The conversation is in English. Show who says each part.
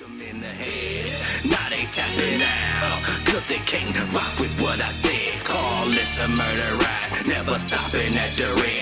Speaker 1: them in the head. Now they tapping out, cause they can't rock with what I said. Call this a murder ride, never stopping at the red.